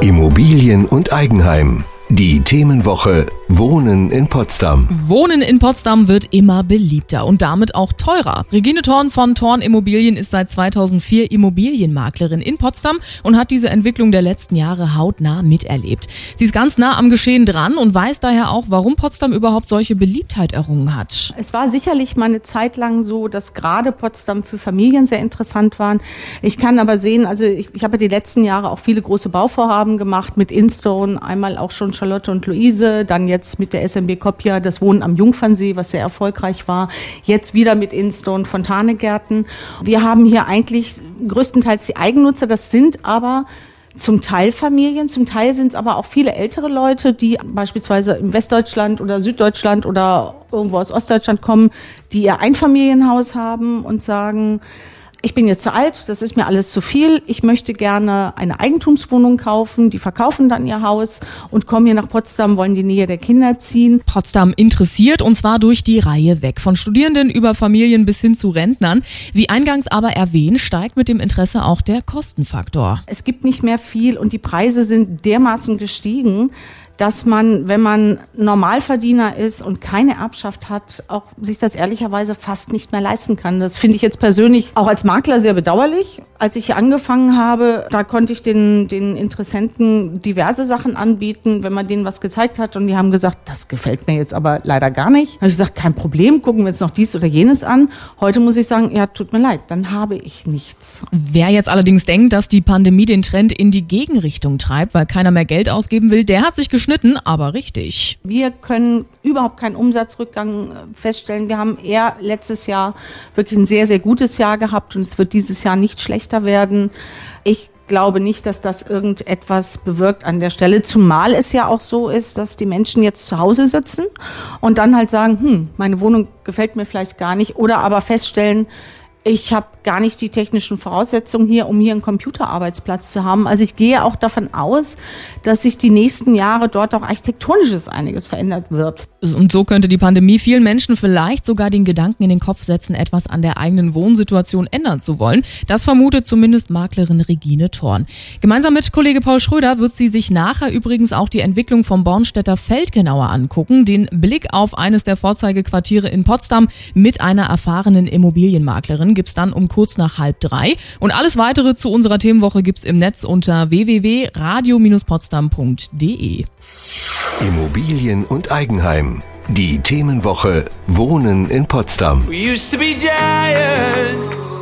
Immobilien und Eigenheim. Die Themenwoche Wohnen in Potsdam. Wohnen in Potsdam wird immer beliebter und damit auch teurer. Regine Thorn von Thorn Immobilien ist seit 2004 Immobilienmaklerin in Potsdam und hat diese Entwicklung der letzten Jahre hautnah miterlebt. Sie ist ganz nah am Geschehen dran und weiß daher auch, warum Potsdam überhaupt solche Beliebtheit errungen hat. Es war sicherlich mal eine Zeit lang so, dass gerade Potsdam für Familien sehr interessant war. Ich kann aber sehen, also ich habe die letzten Jahre auch viele große Bauvorhaben gemacht mit Instone, einmal auch schon Charlotte und Luise, dann jetzt mit der SMB Coppia das Wohnen am Jungfernsee, was sehr erfolgreich war, jetzt wieder mit Instone Fontanegärten. Wir haben hier eigentlich größtenteils die Eigennutzer, das sind aber zum Teil Familien, zum Teil sind es aber auch viele ältere Leute, die beispielsweise im Westdeutschland oder Süddeutschland oder irgendwo aus Ostdeutschland kommen, die ihr Einfamilienhaus haben und sagen, ich bin jetzt zu alt, das ist mir alles zu viel, ich möchte gerne eine Eigentumswohnung kaufen, die verkaufen dann ihr Haus und kommen hier nach Potsdam, wollen die Nähe der Kinder ziehen. Potsdam interessiert und zwar durch die Reihe weg, von Studierenden über Familien bis hin zu Rentnern. Wie eingangs aber erwähnt, steigt mit dem Interesse auch der Kostenfaktor. Es gibt nicht mehr viel und die Preise sind dermaßen gestiegen, dass man, wenn man Normalverdiener ist und keine Erbschaft hat, auch sich das ehrlicherweise fast nicht mehr leisten kann. Das finde ich jetzt persönlich auch als Makler sehr bedauerlich. Als ich hier angefangen habe, da konnte ich den Interessenten diverse Sachen anbieten, wenn man denen was gezeigt hat und die haben gesagt, das gefällt mir jetzt aber leider gar nicht. Da habe ich gesagt, kein Problem, gucken wir jetzt noch dies oder jenes an. Heute muss ich sagen, ja, tut mir leid, dann habe ich nichts. Wer jetzt allerdings denkt, dass die Pandemie den Trend in die Gegenrichtung treibt, weil keiner mehr Geld ausgeben will, der hat sich geschnitten, aber richtig. Wir können überhaupt keinen Umsatzrückgang feststellen. Wir haben eher letztes Jahr wirklich ein sehr, sehr gutes Jahr gehabt und es wird dieses Jahr nicht schlechter werden. Ich glaube nicht, dass das irgendetwas bewirkt an der Stelle, zumal es ja auch so ist, dass die Menschen jetzt zu Hause sitzen und dann halt sagen, meine Wohnung gefällt mir vielleicht gar nicht oder aber feststellen, ich habe gar nicht die technischen Voraussetzungen hier, um hier einen Computerarbeitsplatz zu haben. Also ich gehe auch davon aus, dass sich die nächsten Jahre dort auch architektonisches einiges verändert wird. Und so könnte die Pandemie vielen Menschen vielleicht sogar den Gedanken in den Kopf setzen, etwas an der eigenen Wohnsituation ändern zu wollen. Das vermutet zumindest Maklerin Regine Thorn. Gemeinsam mit Kollege Paul Schröder wird sie sich nachher übrigens auch die Entwicklung vom Bornstedter Feld genauer angucken. Den Blick auf eines der Vorzeigequartiere in Potsdam mit einer erfahrenen Immobilienmaklerin gibt's dann um kurz nach 2:30. Und alles weitere zu unserer Themenwoche gibt's im Netz unter www.radio-potsdam.de. Immobilien und Eigenheim. Die Themenwoche Wohnen in Potsdam. We used to be giants.